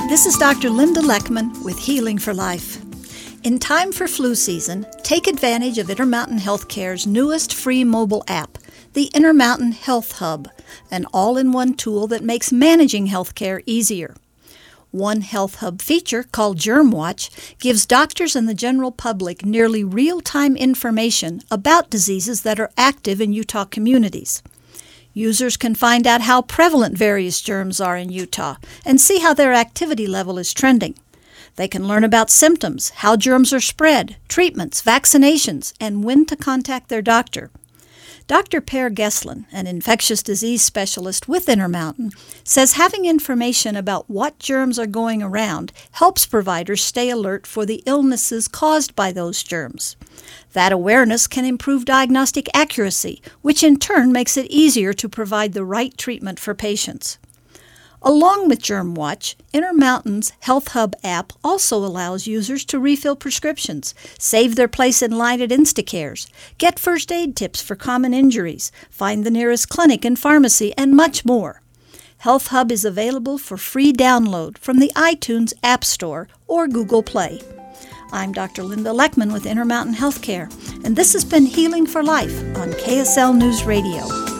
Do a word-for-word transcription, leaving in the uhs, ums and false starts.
This is Doctor Linda Leckman with Healing for Life. In time for flu season, take advantage of Intermountain Healthcare's newest free mobile app, the Intermountain Health Hub, an all-in-one tool that makes managing healthcare easier. One Health Hub feature, called GermWatch, gives doctors and the general public nearly real-time information about diseases that are active in Utah communities. Users can find out how prevalent various germs are in Utah and see how their activity level is trending. They can learn about symptoms, how germs are spread, treatments, vaccinations, and when to contact their doctor. Doctor Per Geslin, an infectious disease specialist with Intermountain, says having information about what germs are going around helps providers stay alert for the illnesses caused by those germs. That awareness can improve diagnostic accuracy, which in turn makes it easier to provide the right treatment for patients. Along with GermWatch, Intermountain's Health Hub app also allows users to refill prescriptions, save their place in line at Instacares, get first aid tips for common injuries, find the nearest clinic and pharmacy, and much more. Health Hub is available for free download from the iTunes App Store or Google Play. I'm Doctor Linda Leckman with Intermountain Healthcare, and this has been Healing for Life on K S L News Radio.